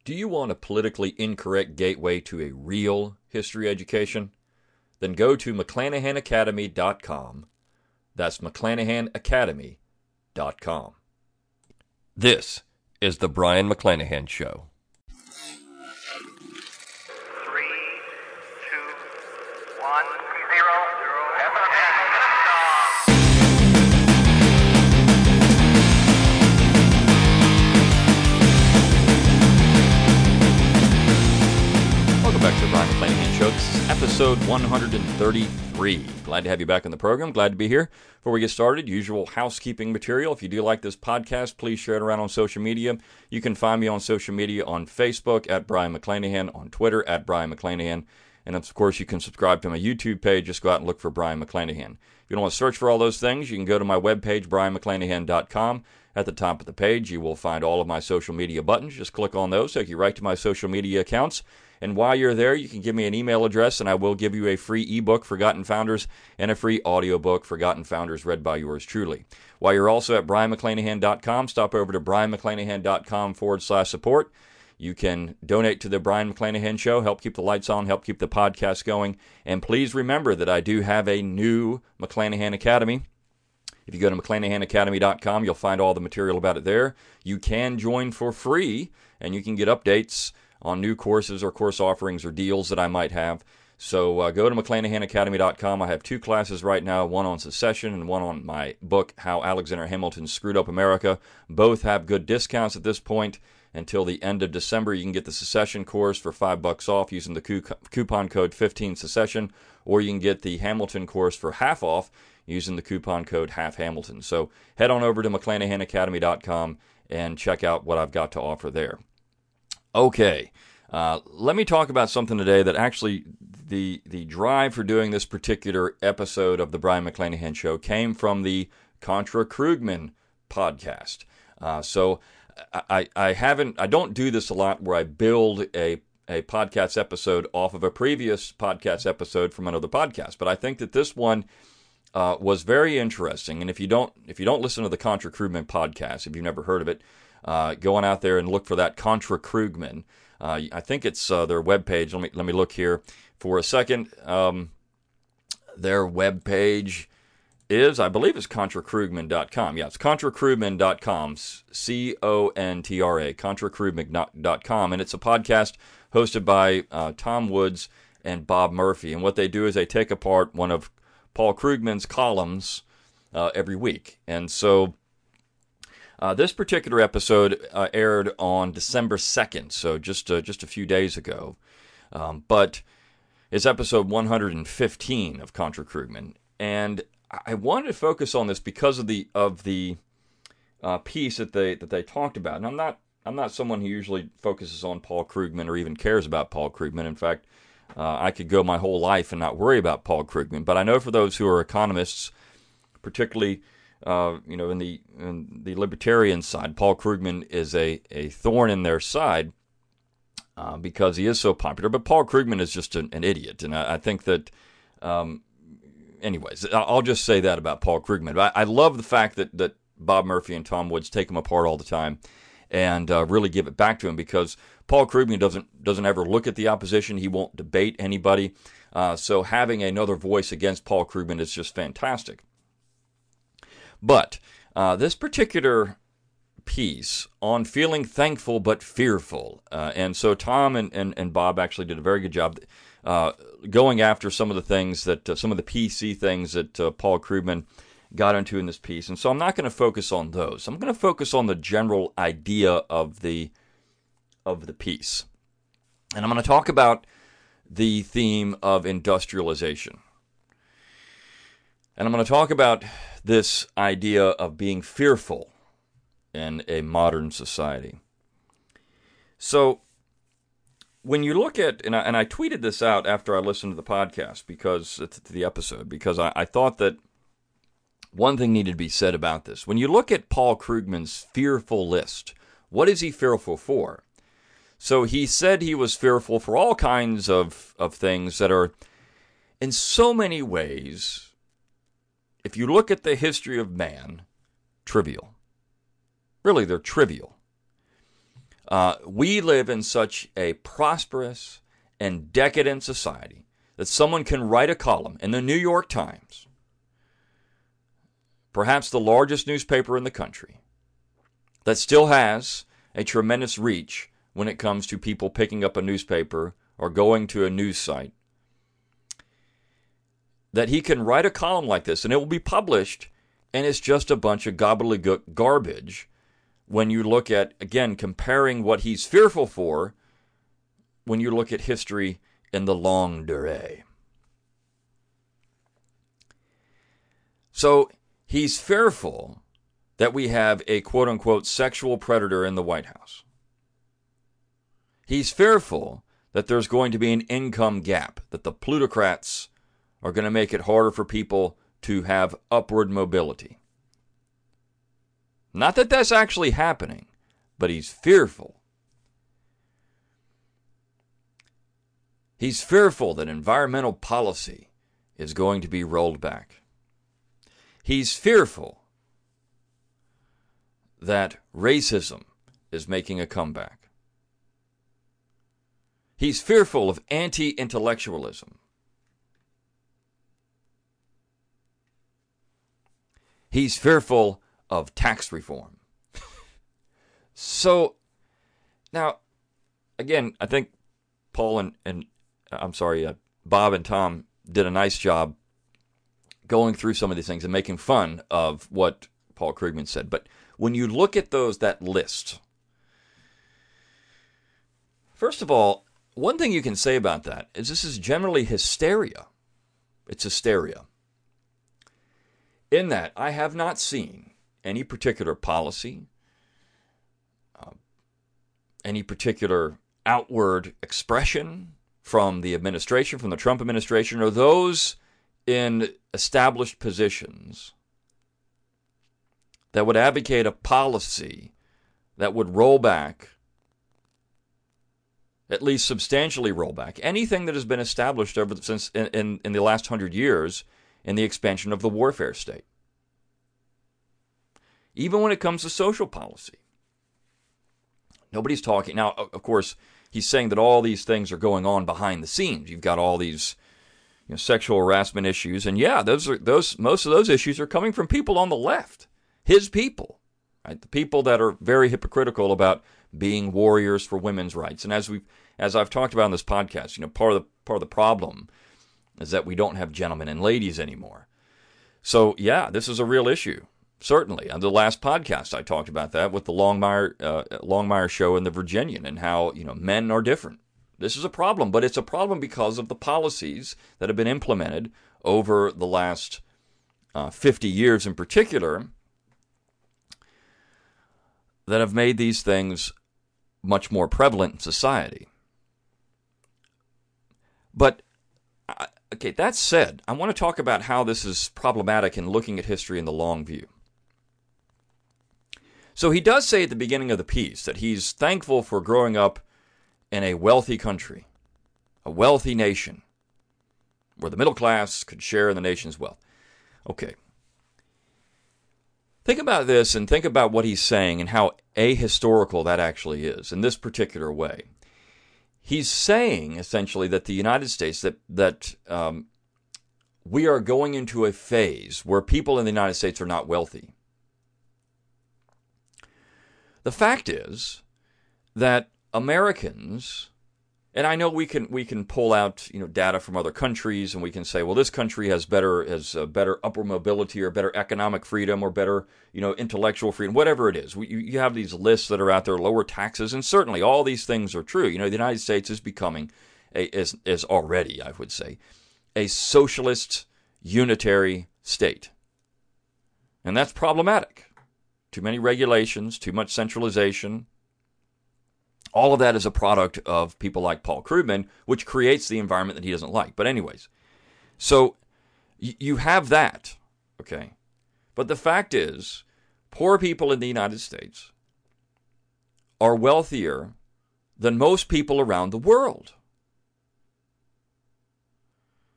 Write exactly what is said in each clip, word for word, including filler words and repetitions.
Do you want a politically incorrect gateway to a real history education? Then go to McClanahan Academy dot com. That's McClanahan Academy dot com. This is the Brion McClanahan Show. Three, two, one, zero, zero, F M Welcome back to the Brion McClanahan Show. This is episode one thirty-three. Glad to have you back on the program. Glad to be here. Before we get started, usual housekeeping material. If you do like this podcast, please share it around on social media. You can find me on social media on Facebook at Brion McClanahan, on Twitter at Brion McClanahan, and of course you can subscribe to my YouTube page. Just go out and look for Brion McClanahan. If you don't want to search for all those things, you can go to my webpage, Brion McClanahan dot com. At the top of the page, you will find all of my social media buttons. Just click on those, take you right to my social media accounts. And while you're there, you can give me an email address, and I will give you a free ebook, Forgotten Founders, and a free audiobook, Forgotten Founders, read by yours truly. While you're also at Brion McClanahan dot com, stop over to Brion McClanahan dot com forward slash support. You can donate to the Brion McClanahan Show, help keep the lights on, help keep the podcast going. And please remember that I do have a new McClanahan Academy. If you go to McClanahan Academy dot com, you'll find all the material about it there. You can join for free, and you can get updates on new courses or course offerings or deals that I might have. So uh, go to McClanahan Academy dot com. I have two classes right now, one on secession and one on my book, How Alexander Hamilton Screwed Up America. Both have good discounts at this point. Until the end of December, you can get the secession course for five bucks off using the coup- coupon code fifteen secession, or you can get the Hamilton course for half off using the coupon code half Hamilton. So head on over to McClanahan Academy dot com and check out what I've got to offer there. Okay, uh, let me talk about something today that actually the the drive for doing this particular episode of the Brion McClanahan Show came from the Contra Krugman podcast. Uh, so I, I haven't I don't do this a lot where I build a a podcast episode off of a previous podcast episode from another podcast, but I think that this one uh, was very interesting. And if you don't if you don't listen to the Contra Krugman podcast, if you've never heard of it, Uh, go on out there and look for that Contra Krugman. Uh, I think it's uh, their webpage. Let me let me look here for a second. Um, their webpage is, I believe, it's Contra Krugman dot com. Yeah, it's Contra Krugman dot com. C O N T R A. Contra Krugman dot com, and it's a podcast hosted by uh, Tom Woods and Bob Murphy. And what they do is they take apart one of Paul Krugman's columns uh, every week, and so. Uh, this particular episode uh, aired on December second, so just uh, just a few days ago. Um, but it's episode one hundred fifteen of Contra Krugman, and I wanted to focus on this because of the of the uh, piece that they that they talked about. And I'm not I'm not someone who usually focuses on Paul Krugman or even cares about Paul Krugman. In fact, uh, I could go my whole life and not worry about Paul Krugman. But I know for those who are economists, particularly. Uh, you know, in the in the libertarian side, Paul Krugman is a, a thorn in their side uh, because he is so popular. But Paul Krugman is just an, an idiot, and I, I think that, um, anyways, I'll just say that about Paul Krugman. But I, I love the fact that, that Bob Murphy and Tom Woods take him apart all the time and uh, really give it back to him, because Paul Krugman doesn't doesn't ever look at the opposition. He won't debate anybody. Uh, so having another voice against Paul Krugman is just fantastic. But uh, this particular piece on feeling thankful but fearful, uh, and so Tom and, and, and Bob actually did a very good job uh, going after some of the things that, uh, some of the P C things that uh, Paul Krugman got into in this piece. And so I'm not going to focus on those. I'm going to focus on the general idea of the, of the piece. And I'm going to talk about the theme of industrialization. And I'm going to talk about this idea of being fearful in a modern society. So when you look at, and I, and I tweeted this out after I listened to the podcast, because to the episode, because I, I thought that one thing needed to be said about this. When you look at Paul Krugman's fearful list, what is he fearful for? So he said he was fearful for all kinds of, of things that are, in so many ways, if you look at the history of man, trivial. Really, they're trivial. Uh, we live in such a prosperous and decadent society that someone can write a column in the New York Times, perhaps the largest newspaper in the country, that still has a tremendous reach when it comes to people picking up a newspaper or going to a news site, that he can write a column like this and it will be published, and it's just a bunch of gobbledygook garbage when you look at, again, comparing what he's fearful for when you look at history in the longue durée. So he's fearful that we have a quote-unquote sexual predator in the White House. He's fearful that there's going to be an income gap, that the plutocrats are going to make it harder for people to have upward mobility. Not that that's actually happening, but he's fearful. He's fearful that environmental policy is going to be rolled back. He's fearful that racism is making a comeback. He's fearful of anti-intellectualism. He's fearful of tax reform. So, now, again, I think Paul and, and I'm sorry, uh, Bob and Tom did a nice job going through some of these things and making fun of what Paul Krugman said. But when you look at those, that list, first of all, one thing you can say about that is this is generally hysteria. It's hysteria. In that, I have not seen any particular policy, uh, any particular outward expression from the administration, from the Trump administration, or those in established positions that would advocate a policy that would roll back, at least substantially roll back, anything that has been established over since in, in, in the last hundred years in the expansion of the warfare state. Even when it comes to social policy. Nobody's talking. Now, of course, he's saying that all these things are going on behind the scenes. You've got all these, you know, sexual harassment issues, and yeah, those are those. Most of those issues are coming from people on the left, his people, right? The people that are very hypocritical about being warriors for women's rights. And as we, as I've talked about in this podcast, you know, part of the part of the problem is that we don't have gentlemen and ladies anymore. So yeah, this is a real issue. Certainly. On the last podcast, I talked about that with the Longmire uh, Longmire show and the Virginian, and how, you know, men are different. This is a problem, but it's a problem because of the policies that have been implemented over the last uh, fifty years in particular that have made these things much more prevalent in society. But, okay, that said, I want to talk about how this is problematic in looking at history in the long view. So he does say at the beginning of the piece that he's thankful for growing up in a wealthy country, a wealthy nation, where the middle class could share in the nation's wealth. Okay. Think about this and think about what he's saying and how ahistorical that actually is in this particular way. He's saying, essentially, that the United States, that, that um, we are going into a phase where people in the United States are not wealthy. The fact is that Americans, and I know we can we can pull out, you know, data from other countries, and we can say, well, this country has better has uh, better upward mobility, or better economic freedom, or better, you know, intellectual freedom, whatever it is. We, you, you have these lists that are out there, lower taxes, and certainly all these things are true. You know, the United States is becoming a is is already, I would say, a socialist unitary state, and that's problematic. Too many regulations, too much centralization. All of that is a product of people like Paul Krugman, which creates the environment that he doesn't like. But anyways, so y- you have that, okay? But the fact is, poor people in the United States are wealthier than most people around the world.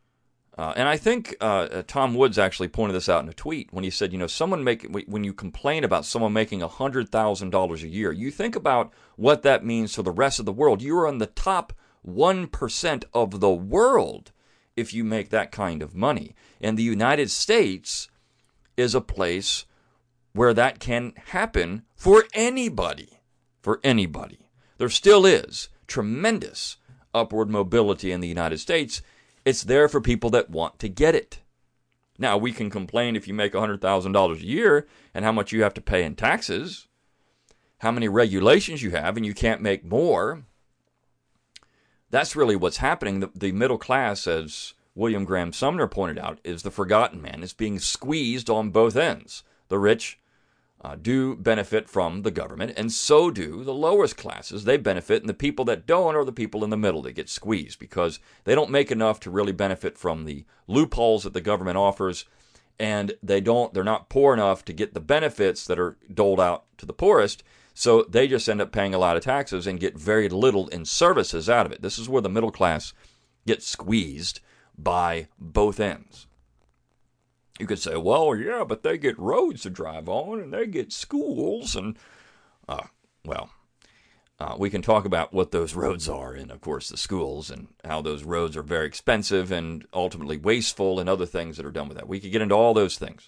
Uh, and I think uh, Tom Woods actually pointed this out in a tweet when he said, you know, someone make when you complain about someone making one hundred thousand dollars a year, you think about what that means to the rest of the world. You are in the top one percent of the world if you make that kind of money. And the United States is a place where that can happen for anybody, for anybody. There still is tremendous upward mobility in the United States. It's there for people that want to get it. Now, we can complain if you make one hundred thousand dollars a year and how much you have to pay in taxes, how many regulations you have, and you can't make more. That's really what's happening. The, the middle class, as William Graham Sumner pointed out, is the forgotten man. It's being squeezed on both ends. The rich uh, do benefit from the government, and so do the lowest classes. They benefit, and the people that don't are the people in the middle that get squeezed because they don't make enough to really benefit from the loopholes that the government offers, and they don't. They're not poor enough to get the benefits that are doled out to the poorest. So they just end up paying a lot of taxes and get very little in services out of it. This is where the middle class gets squeezed by both ends. You could say, well, yeah, but they get roads to drive on, and they get schools, and, uh, well, uh, we can talk about what those roads are, and, of course, the schools, and how those roads are very expensive and ultimately wasteful, and other things that are done with that. We could get into all those things.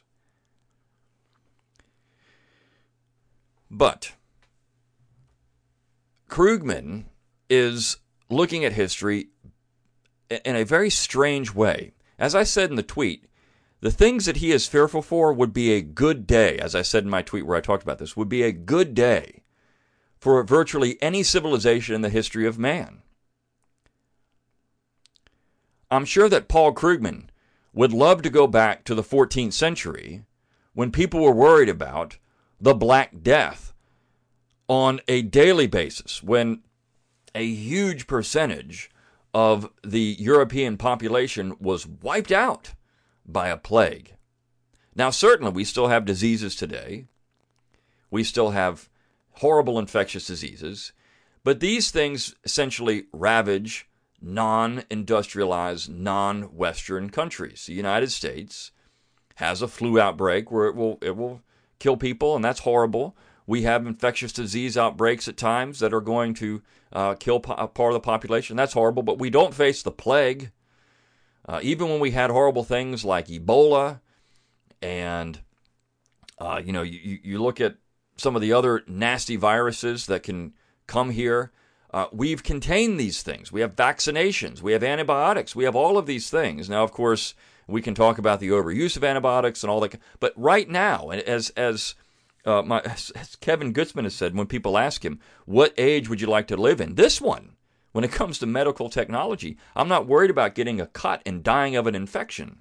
But Krugman is looking at history in a very strange way. As I said in the tweet, the things that he is fearful for would be a good day, as I said in my tweet where I talked about this, would be a good day for virtually any civilization in the history of man. I'm sure that Paul Krugman would love to go back to the fourteenth century when people were worried about the Black Death on a daily basis, when a huge percentage of the European population was wiped out by a plague. Now, certainly, we still have diseases today. We still have horrible infectious diseases. But these things essentially ravage non-industrialized, non-Western countries. The United States has a flu outbreak where it will it will kill people, and that's horrible. We have infectious disease outbreaks at times that are going to uh, kill po- a part of the population. That's horrible, but we don't face the plague. Uh, even when we had horrible things like Ebola, and uh, you know, you, you look at some of the other nasty viruses that can come here, uh, we've contained these things. We have vaccinations, we have antibiotics, we have all of these things. Now, of course, we can talk about the overuse of antibiotics and all that, but right now, as as uh, my as Kevin Gutzman has said, when people ask him, what age would you like to live in? This one. When it comes to medical technology, I'm not worried about getting a cut and dying of an infection.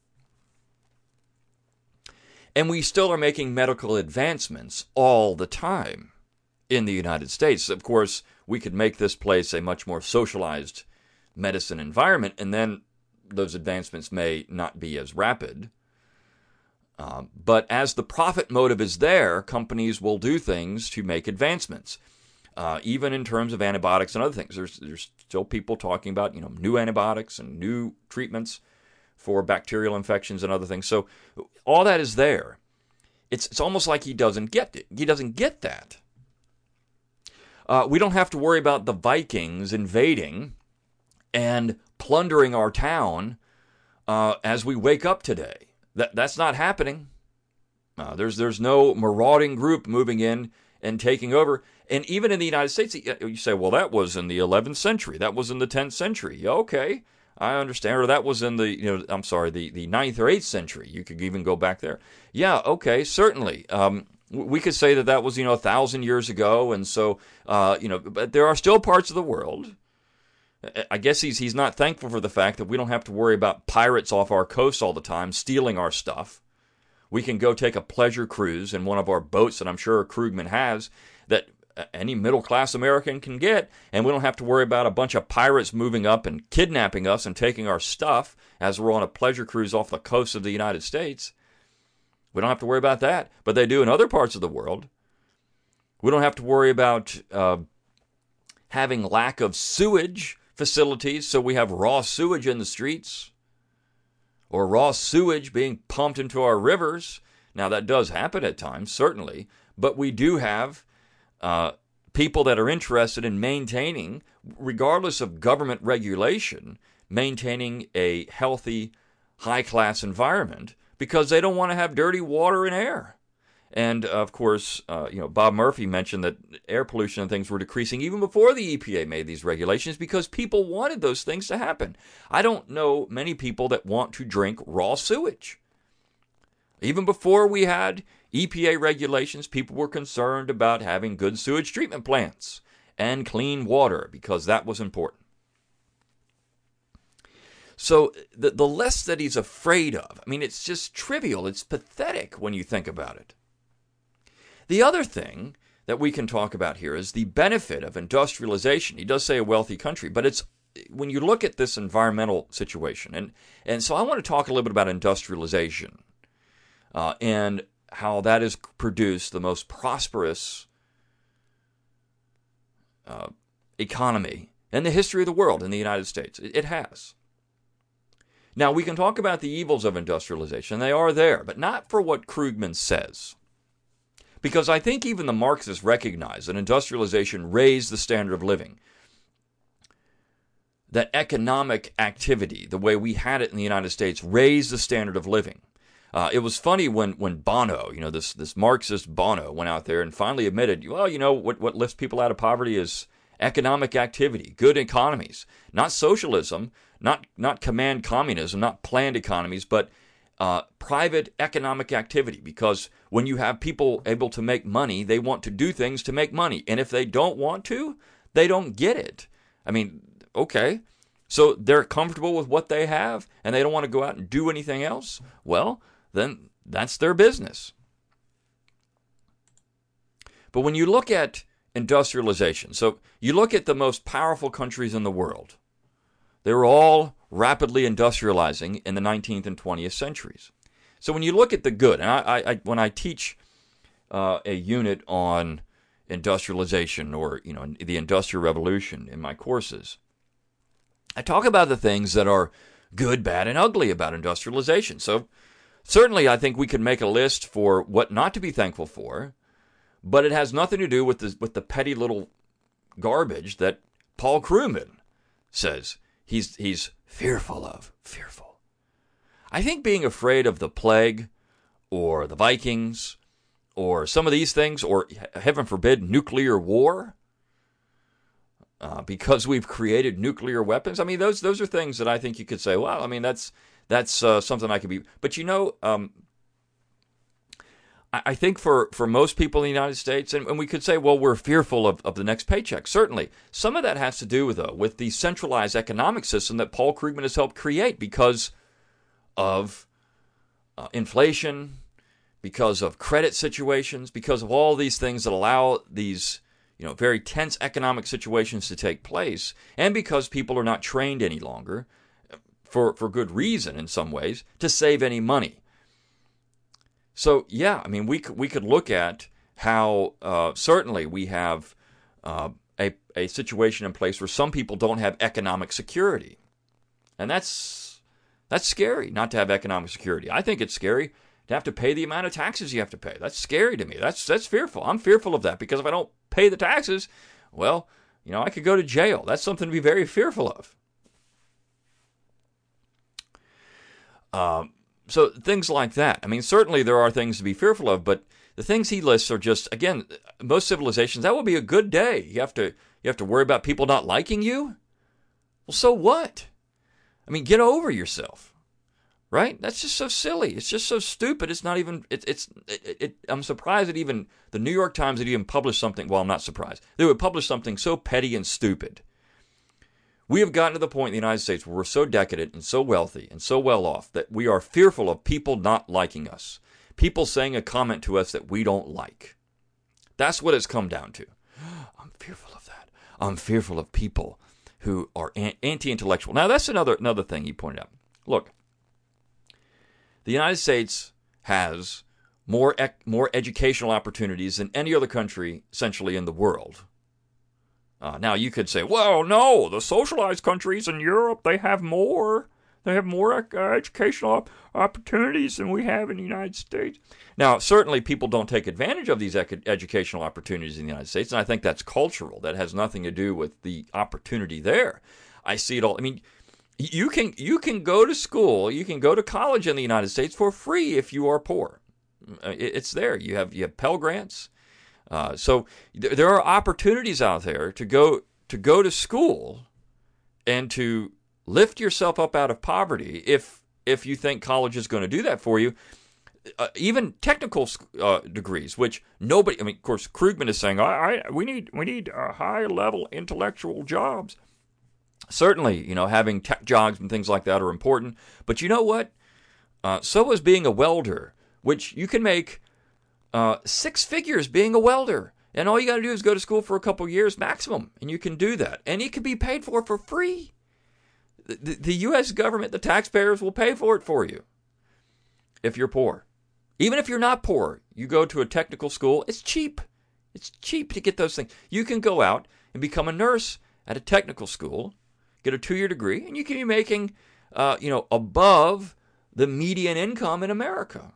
And we still are making medical advancements all the time in the United States. Of course, we could make this place a much more socialized medicine environment, and then those advancements may not be as rapid. Um, but as the profit motive is there, companies will do things to make advancements. Uh, even in terms of antibiotics and other things, there's there's still people talking about, you know, new antibiotics and new treatments for bacterial infections and other things. So all that is there. It's it's almost like he doesn't get it. He doesn't get that. Uh, we don't have to worry about the Vikings invading and plundering our town uh, as we wake up today. That that's not happening. Uh, there's there's no marauding group moving in and taking over. And even in the United States, you say, well, that was in the eleventh century. That was in the tenth century. Okay, I understand. Or that was in the, you know, I'm sorry, the, the ninth or eighth century. You could even go back there. Yeah, okay, certainly. Um, we could say that that was, you know, a thousand years ago. And so, uh, you know, but there are still parts of the world. I guess he's he's not thankful for the fact that we don't have to worry about pirates off our coast all the time stealing our stuff. We can go take a pleasure cruise in one of our boats that I'm sure Krugman has that any middle-class American can get, and we don't have to worry about a bunch of pirates moving up and kidnapping us and taking our stuff as we're on a pleasure cruise off the coast of the United States. We don't have to worry about that, but they do in other parts of the world. We don't have to worry about uh, having lack of sewage facilities, so we have raw sewage in the streets. or raw sewage being pumped into our rivers. Now, that does happen at times, certainly, but we do have uh, people that are interested in maintaining, regardless of government regulation, maintaining a healthy, high-class environment because they don't want to have dirty water and air. And, of course, uh, you know, Bob Murphy mentioned that air pollution and things were decreasing even before the E P A made these regulations because people wanted those things to happen. I don't know many people that want to drink raw sewage. Even before we had E P A regulations, people were concerned about having good sewage treatment plants and clean water because that was important. So the, the less that he's afraid of, I mean, it's just trivial. It's pathetic when you think about it. The other thing that we can talk about here is the benefit of industrialization. He does say a wealthy country, but it's when you look at this environmental situation, and, and so I want to talk a little bit about industrialization uh, and how that has produced the most prosperous uh, economy in the history of the world in the United States. It, it has. Now, we can talk about the evils of industrialization. They are there, but not for what Krugman says. Because I think even the Marxists recognize that industrialization raised the standard of living. That economic activity, the way we had it in the United States, raised the standard of living. Uh, it was funny when, when Bono, you know, this, this Marxist Bono went out there and finally admitted, well, you know, what, what lifts people out of poverty is economic activity, good economies. Not socialism, not, not command communism, not planned economies, but Uh, private economic activity, because when you have people able to make money, they want to do things to make money. And if they don't want to, they don't get it. I mean, okay, so they're comfortable with what they have and they don't want to go out and do anything else? Well, then that's their business. But when you look at industrialization, so you look at the most powerful countries in the world, they were all rapidly industrializing in the nineteenth and twentieth centuries. So when you look at the good, and I, I when I teach uh, a unit on industrialization or you know the Industrial Revolution in my courses, I talk about the things that are good, bad, and ugly about industrialization. So certainly I think we could make a list for what not to be thankful for, but it has nothing to do with the, with the petty little garbage that Paul Krugman says he's he's fearful of. Fearful. I think being afraid of the plague or the Vikings or some of these things, or heaven forbid, nuclear war, uh, because we've created nuclear weapons. I mean, those those are things that I think you could say, well, I mean, that's that's uh, something I could be. But you know, um, I, I think for, for most people in the United States, and, and we could say, well, we're fearful of, of the next paycheck. Certainly. Some of that has to do with, though, with the centralized economic system that Paul Krugman has helped create because of uh, inflation, because of credit situations, because of all these things that allow these, you know, very tense economic situations to take place, and because people are not trained any longer, for, for good reason in some ways, to save any money. So, yeah, I mean, we could, we could look at how uh, certainly we have uh, a, a situation in place where some people don't have economic security. And that's that's scary, not to have economic security. I think it's scary to have to pay the amount of taxes you have to pay. That's scary to me. That's that's fearful. I'm fearful of that because if I don't pay the taxes, well, you know, I could go to jail. That's something to be very fearful of. Um, so things like that. I mean, certainly there are things to be fearful of, but the things he lists are just, again, most civilizations, that would be a good day. You have to you have to worry about people not liking you? Well, so what? I mean, get over yourself, right? That's just so silly. It's just so stupid. It's not even, it, it's, it, it, I'm surprised that even the New York Times would even publish something, well, I'm not surprised. They would publish something so petty and stupid. We have gotten to the point in the United States where we're so decadent and so wealthy and so well off that we are fearful of people not liking us. People saying a comment to us that we don't like. That's what it's come down to. I'm fearful of that. I'm fearful of people who are anti-intellectual. Now, that's another another thing he pointed out. Look, the United States has more ec- more educational opportunities than any other country, essentially, in the world. Uh, now, you could say, well, no, the socialized countries in Europe, they have more. they have more uh, educational opportunities than we have in the United States. Now, certainly people don't take advantage of these ec- educational opportunities in the United States, and I think that's cultural. That has nothing to do with the opportunity there. I see it all. I mean, you can you can go to school, you can go to college in the United States for free if you are poor. It's there. You have you have Pell Grants. Uh, so th- there are opportunities out there to go to go to school and to lift yourself up out of poverty if if you think college is going to do that for you. Uh, even technical uh, degrees, which nobody, I mean, of course, Krugman is saying, I, I we need we need uh, high-level intellectual jobs. Certainly, you know, having tech jobs and things like that are important. But you know what? Uh, so is being a welder, which you can make uh, six figures being a welder. And all you got to do is go to school for a couple years maximum, and you can do that. And you can be paid for it for free. The, the U S government, the taxpayers, will pay for it for you if you're poor. Even if you're not poor, you go to a technical school, it's cheap. It's cheap to get those things. You can go out and become a nurse at a technical school, get a two-year degree, and you can be making, uh, you know, above the median income in America.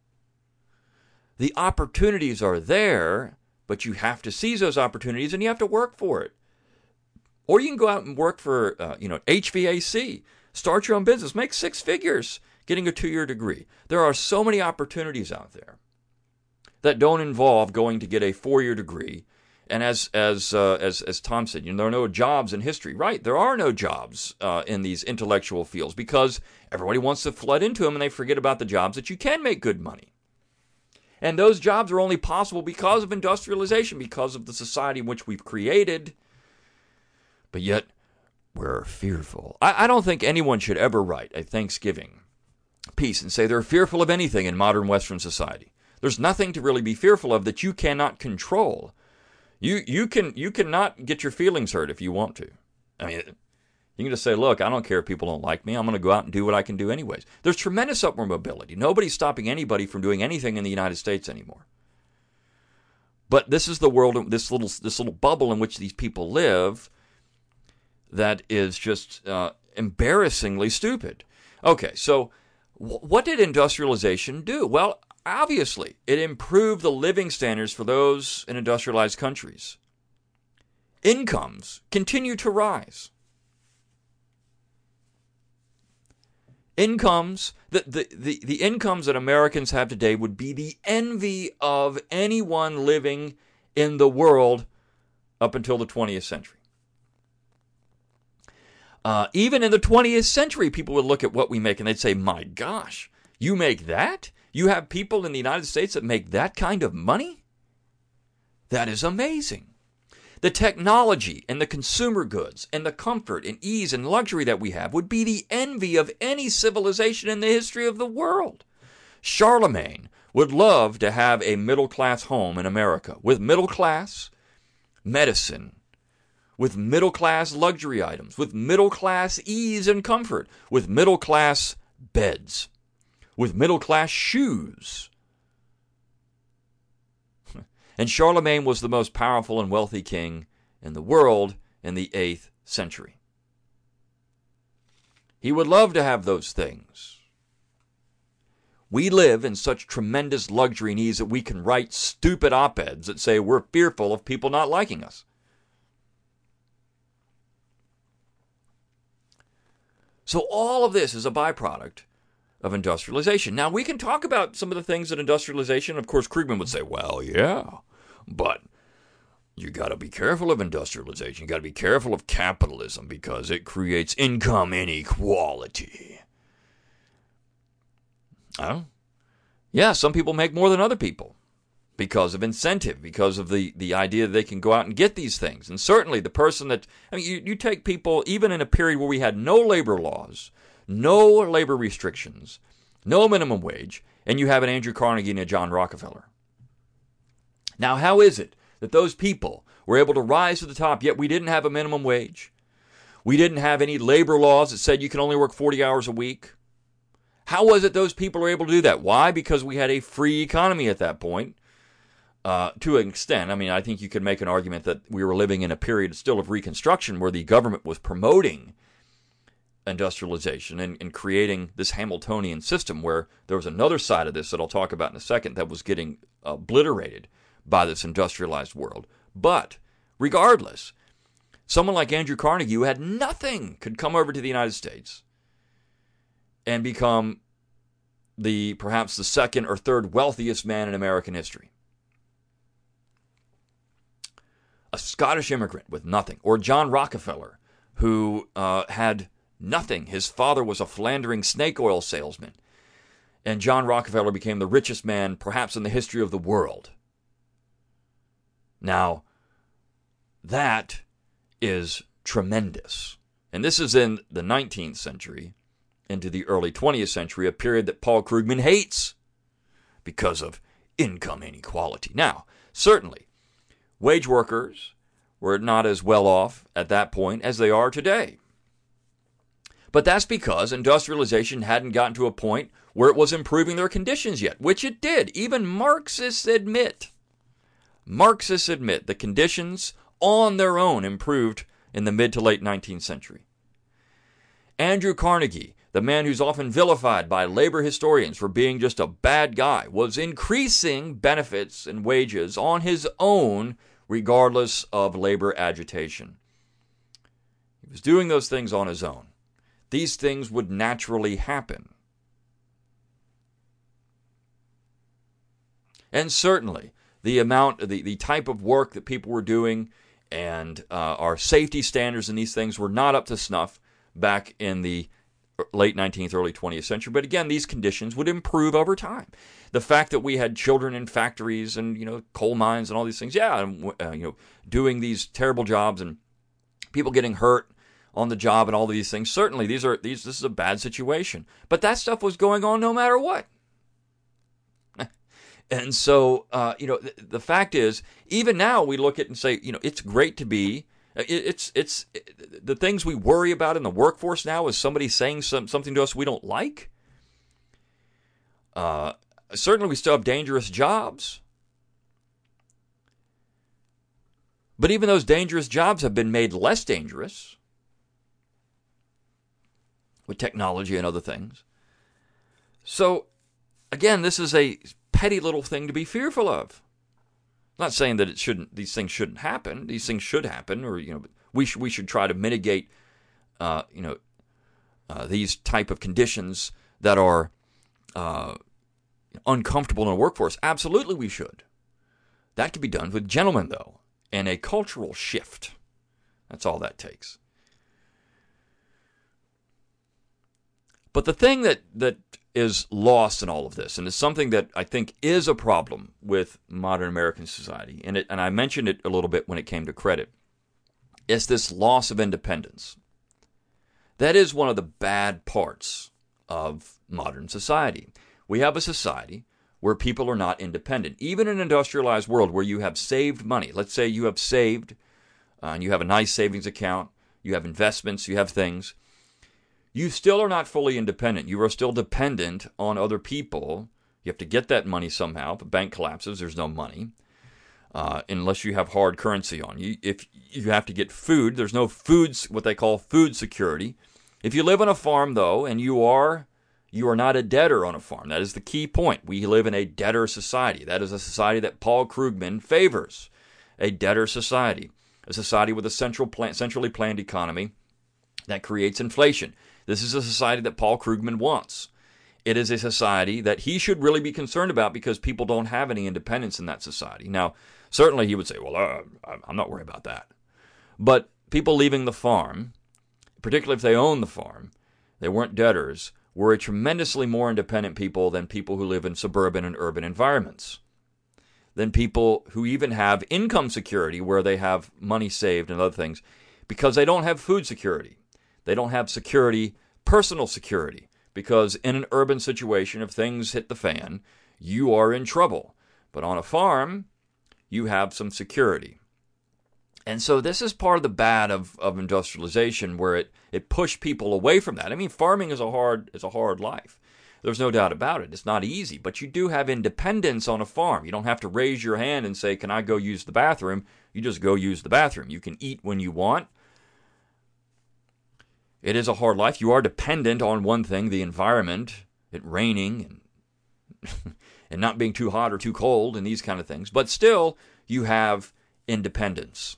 The opportunities are there, but you have to seize those opportunities and you have to work for it. Or you can go out and work for, uh, you know, H V A C, start your own business, make six figures getting a two-year degree. There are so many opportunities out there that don't involve going to get a four-year degree. And as as uh, as as Tom said, you know, there are no jobs in history. Right, there are no jobs uh, in these intellectual fields because everybody wants to flood into them and they forget about the jobs that you can make good money. And those jobs are only possible because of industrialization, because of the society in which we've created. But yet, we're fearful. I, I don't think anyone should ever write a Thanksgiving piece and say they're fearful of anything in modern Western society. There's nothing to really be fearful of that you cannot control. You you can you cannot get your feelings hurt if you want to. I mean, you can just say, look, I don't care if people don't like me. I'm going to go out and do what I can do anyways. There's tremendous upward mobility. Nobody's stopping anybody from doing anything in the United States anymore. But this is the world, this little this little bubble in which these people live that is just uh, embarrassingly stupid. Okay, so w- what did industrialization do? Well, obviously, it improved the living standards for those in industrialized countries. Incomes continue to rise. Incomes, the, the, the, the incomes that Americans have today would be the envy of anyone living in the world up until the twentieth century. Uh, even in the twentieth century, people would look at what we make and they'd say, my gosh, you make that? You have people in the United States that make that kind of money? That is amazing. The technology and the consumer goods and the comfort and ease and luxury that we have would be the envy of any civilization in the history of the world. Charlemagne would love to have a middle-class home in America with middle-class medicine, with middle-class luxury items, with middle-class ease and comfort, with middle-class beds, with middle-class shoes. And Charlemagne was the most powerful and wealthy king in the world in the eighth century. He would love to have those things. We live in such tremendous luxury and ease that we can write stupid op-eds that say we're fearful of people not liking us. So all of this is a byproduct of industrialization. Now, we can talk about some of the things that industrialization, of course, Krugman would say, well, yeah, but you got to be careful of industrialization. You got to be careful of capitalism because it creates income inequality. Oh, yeah, some people make more than other people because of incentive, because of the, the idea that they can go out and get these things. And certainly the person that, I mean, you, you take people, even in a period where we had no labor laws, no labor restrictions, no minimum wage, and you have an Andrew Carnegie and a John Rockefeller. Now, how is it that those people were able to rise to the top, yet we didn't have a minimum wage? We didn't have any labor laws that said you can only work forty hours a week. How was it those people were able to do that? Why? Because we had a free economy at that point, uh, to an extent. I mean, I think you could make an argument that we were living in a period still of Reconstruction where the government was promoting industrialization and, and creating this Hamiltonian system where there was another side of this that I'll talk about in a second that was getting obliterated by this industrialized world. But regardless, someone like Andrew Carnegie, who had nothing, could come over to the United States and become the perhaps the second or third wealthiest man in American history. A Scottish immigrant with nothing. Or John Rockefeller, who uh, had nothing. His father was a philandering snake oil salesman. And John Rockefeller became the richest man perhaps in the history of the world. Now, that is tremendous. And this is in the nineteenth century into the early twentieth century, a period that Paul Krugman hates because of income inequality. Now, certainly, wage workers were not as well off at that point as they are today. But that's because industrialization hadn't gotten to a point where it was improving their conditions yet, which it did. Even Marxists admit. Marxists admit the conditions on their own improved in the mid to late nineteenth century. Andrew Carnegie, the man who's often vilified by labor historians for being just a bad guy, was increasing benefits and wages on his own regardless of labor agitation. He was doing those things on his own. These things would naturally happen. And certainly, the amount, the, the type of work that people were doing and uh, our safety standards and these things were not up to snuff back in the late nineteenth, early twentieth century. But again, these conditions would improve over time. The fact that we had children in factories and, you know, coal mines and all these things, yeah, and, uh, you know, doing these terrible jobs and people getting hurt on the job and all these things. Certainly, these are these. This is a bad situation. But that stuff was going on no matter what. And so, uh, you know, the, the fact is, even now we look at it and say, you know, it's great to be. It, it's it's it, the things we worry about in the workforce now is somebody saying some, something to us we don't like. Uh, certainly, we still have dangerous jobs. But even those dangerous jobs have been made less dangerous with technology and other things. So, again, this is a petty little thing to be fearful of. I'm not saying that it shouldn't; these things shouldn't happen. These things should happen, or you know, we should we should try to mitigate, uh, you know, uh, these type of conditions that are uh, uncomfortable in a workforce. Absolutely, we should. That can be done with gentlemen, though, and a cultural shift. That's all that takes. But the thing that, that is lost in all of this, and is something that I think is a problem with modern American society, and it, and I mentioned it a little bit when it came to credit, is this loss of independence. That is one of the bad parts of modern society. We have a society where people are not independent. Even in an industrialized world where you have saved money, let's say you have saved, uh, and you have a nice savings account, you have investments, you have things, you still are not fully independent. You are still dependent on other people. You have to get that money somehow. If a bank collapses, there's no money. Uh, unless you have hard currency on you. If you have to get food, there's no food, what they call food security. If you live on a farm, though, and you are you are not a debtor on a farm. That is the key point. We live in a debtor society. That is a society that Paul Krugman favors. A debtor society. A society with a central plan, centrally planned economy that creates inflation. This is a society that Paul Krugman wants. It is a society that he should really be concerned about because people don't have any independence in that society. Now, certainly he would say, well, uh, I'm not worried about that. But people leaving the farm, particularly if they own the farm, they weren't debtors, were a tremendously more independent people than people who live in suburban and urban environments, than people who even have income security where they have money saved and other things, because they don't have food security. They don't have security, personal security, because in an urban situation, if things hit the fan, you are in trouble. But on a farm, you have some security. And so this is part of the bad of, of industrialization, where it, it pushed people away from that. I mean, farming is a hard is a hard life. There's no doubt about it. It's not easy, but you do have independence on a farm. You don't have to raise your hand and say, can I go use the bathroom? You just go use the bathroom. You can eat when you want. It is a hard life. You are dependent on one thing, the environment, it raining and, and not being too hot or too cold and these kind of things. But still, you have independence.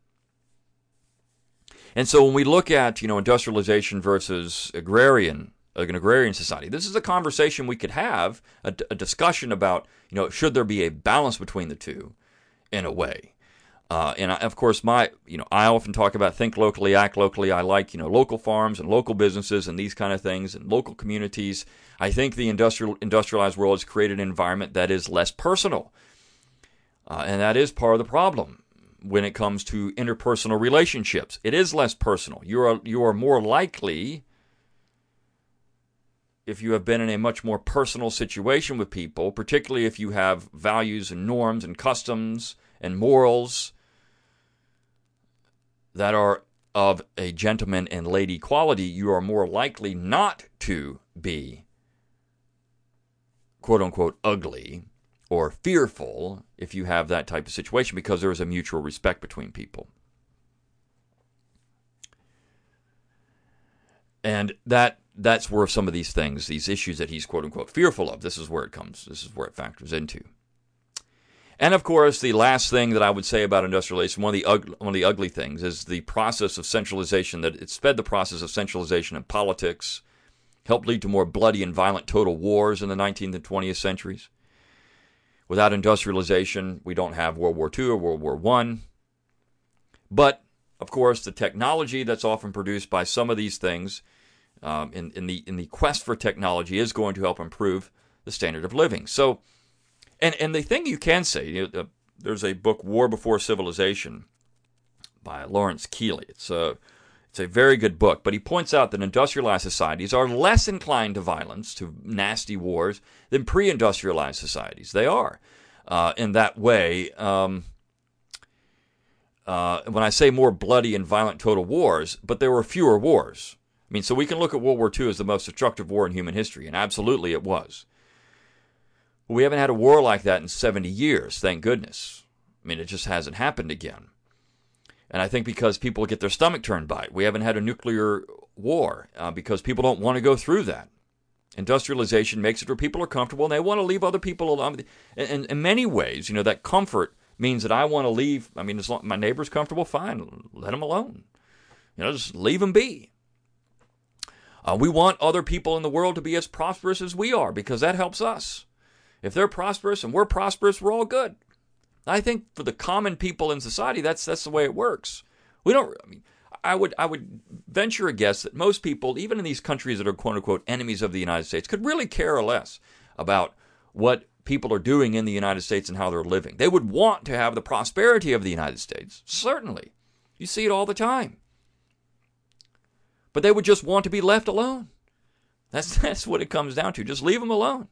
And so when we look at, you know, industrialization versus agrarian, like an agrarian society, this is a conversation we could have, a, a discussion about, you know, should there be a balance between the two in a way. Uh, and I, of course, my, you know, I often talk about think locally, act locally. I like, you know, local farms and local businesses and these kind of things and local communities. I think the industrial industrialized world has created an environment that is less personal. Uh, and that is part of the problem when it comes to interpersonal relationships. It is less personal. You are, you are more likely, if you have been in a much more personal situation with people, particularly if you have values and norms and customs and morals that are of a gentleman and lady quality, you are more likely not to be, quote-unquote, ugly or fearful if you have that type of situation, because there is a mutual respect between people. And that that's where some of these things, these issues that he's, quote-unquote, fearful of, this is where it comes, this is where it factors into. And of course, the last thing that I would say about industrialization, one of the ugly, one of the ugly things, is the process of centralization. That it sped the process of centralization in politics, helped lead to more bloody and violent total wars in the nineteenth and twentieth centuries. Without industrialization, we don't have World War Two or World War One. But of course, the technology that's often produced by some of these things, um, in in the in the quest for technology, is going to help improve the standard of living. So. And and the thing you can say, you know, uh, there's a book, War Before Civilization, by Lawrence Keeley. It's a, it's a very good book, but he points out that industrialized societies are less inclined to violence, to nasty wars, than pre-industrialized societies. They are. Uh, in that way, um, uh, when I say more bloody and violent total wars, but there were fewer wars. I mean, so we can look at World War Two as the most destructive war in human history, and absolutely it was. We haven't had a war like that in seventy years, thank goodness. I mean, it just hasn't happened again. And I think because people get their stomach turned by it. We haven't had a nuclear war uh, because people don't want to go through that. Industrialization makes it where people are comfortable and they want to leave other people alone. And, and in many ways, you know, that comfort means that I want to leave. I mean, as long as my neighbor's comfortable, fine, let them alone. You know, just leave them be. Uh, we want other people in the world to be as prosperous as we are because that helps us. If they're prosperous and we're prosperous, we're all good. I think for the common people in society, that's that's the way it works. We don't. I mean, I would I would venture a guess that most people, even in these countries that are quote unquote enemies of the United States, could really care less about what people are doing in the United States and how they're living. They would want to have the prosperity of the United States. Certainly, you see it all the time. But they would just want to be left alone. That's that's what it comes down to. Just leave them alone.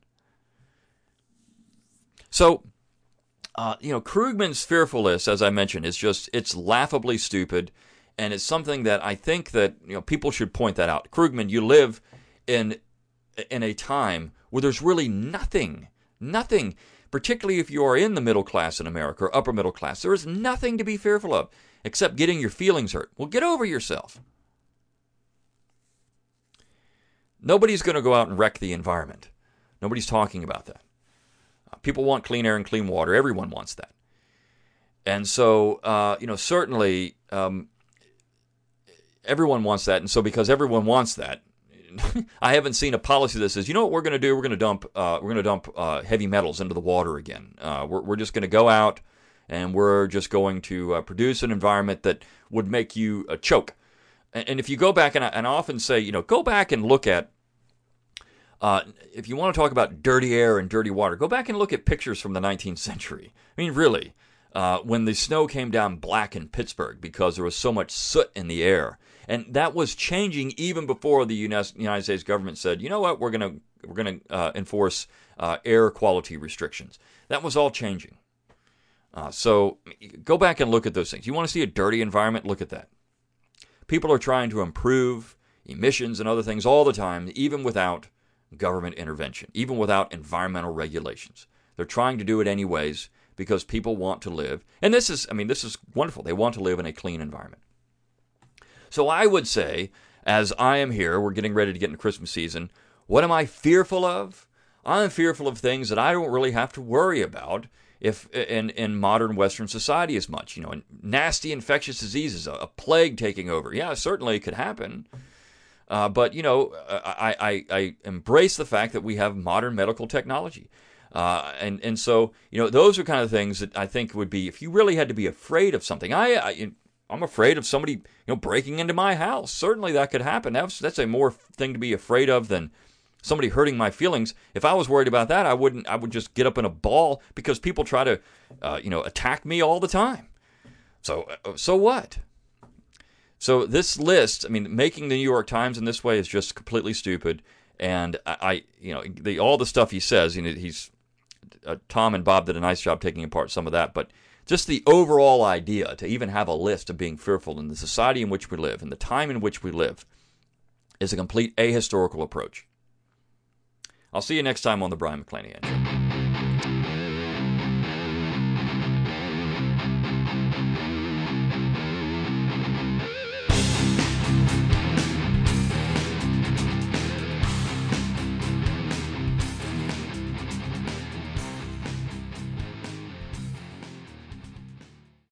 So, uh, you know, Krugman's fearfulness, as I mentioned, is just, it's laughably stupid, and it's something that I think that, you know, people should point that out. Krugman, you live in in a time where there's really nothing, nothing, particularly if you are in the middle class in America or upper middle class, there is nothing to be fearful of except getting your feelings hurt. Well, get over yourself. Nobody's going to go out and wreck the environment. Nobody's talking about that. People want clean air and clean water. Everyone wants that. And so, uh, you know, certainly um, everyone wants that. And so because everyone wants that, I haven't seen a policy that says, you know what we're going to do? We're going to dump uh, we're going to dump uh, heavy metals into the water again. Uh, we're, we're just going to go out and we're just going to uh, produce an environment that would make you uh, choke. And, and if you go back, and I, and I often say, you know, go back and look at, Uh, if you want to talk about dirty air and dirty water, go back and look at pictures from the nineteenth century. I mean, really, uh, when the snow came down black in Pittsburgh because there was so much soot in the air. And that was changing even before the United States government said, you know what, we're going to we're going to uh, enforce uh, air quality restrictions. That was all changing. Uh, so go back and look at those things. You want to see a dirty environment? Look at that. People are trying to improve emissions and other things all the time, even without government intervention, even without environmental regulations. They're trying to do it anyways because people want to live. And this is, I mean, this is wonderful. They want to live in a clean environment. So I would say, as I am here, we're getting ready to get into Christmas season. What am I fearful of? I'm fearful of things that I don't really have to worry about if in, in modern Western society as much. You know, nasty infectious diseases, a, a plague taking over. Yeah, certainly it could happen. Uh, but, you know, I, I, I embrace the fact that we have modern medical technology. Uh, and, and so, you know, those are kind of things that I think would be, if you really had to be afraid of something, I, I, I'm afraid of somebody, you know, breaking into my house. Certainly that could happen. That's, that's a more thing to be afraid of than somebody hurting my feelings. If I was worried about that, I wouldn't, I would just get up in a ball because people try to, uh, you know, attack me all the time. So, so what? So this list, I mean, making the New York Times in this way is just completely stupid. And I, I you know, the, all the stuff he says, you know, he's, uh, Tom and Bob did a nice job taking apart some of that, but just the overall idea to even have a list of being fearful in the society in which we live, and the time in which we live, is a complete ahistorical approach. I'll see you next time on the Brian McClanahan Show.